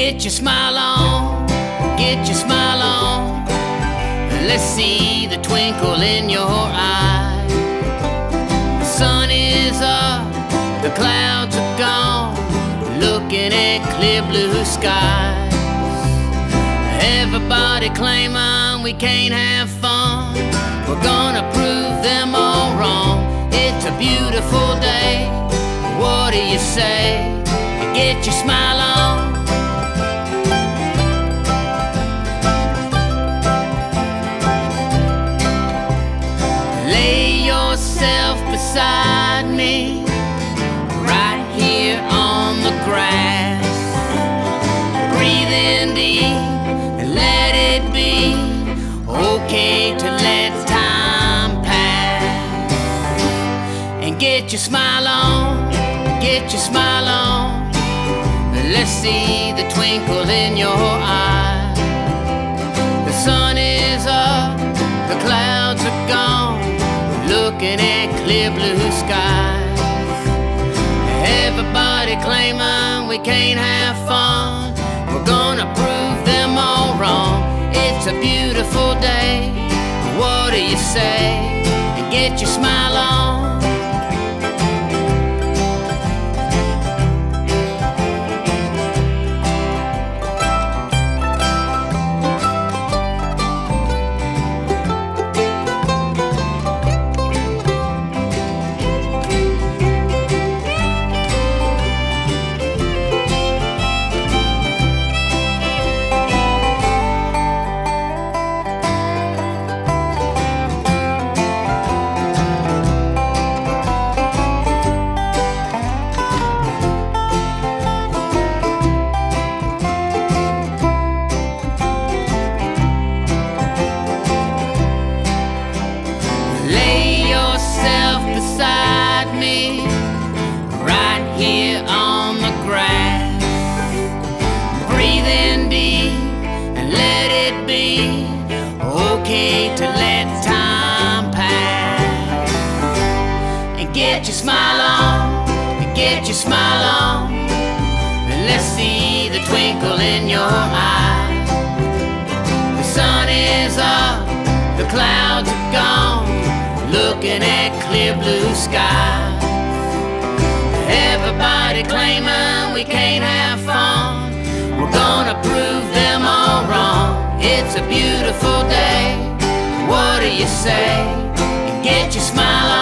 Get your smile on, get your smile on. Let's see the twinkle in your eye. The sun is up, the clouds are gone, looking at clear blue skies. Everybody claiming we can't have fun. We're gonna prove them all wrong. It's a beautiful day. What do you say? Get your smile on. Lay yourself beside me, right here on the grass. Breathe in deep and let it be okay to let time pass. And get your smile on, get your smile on. Let's see the twinkle in your eye. The sun is up, the clouds are gone, looking at clear blue skies. Everybody claiming we can't have fun. We're gonna prove them all wrong. It's a beautiful day. What do you say? Get your smile on. Beside me, right here on the grass. Breathe in deep and let it be okay to let time pass. And get your smile on, and get your smile on. And let's see the twinkle in your eye. The sun is up, the clouds are gone, looking at clear blue skies. Everybody claiming we can't have fun. We're gonna prove them all wrong. It's a beautiful day. What do you say? Get your smile on.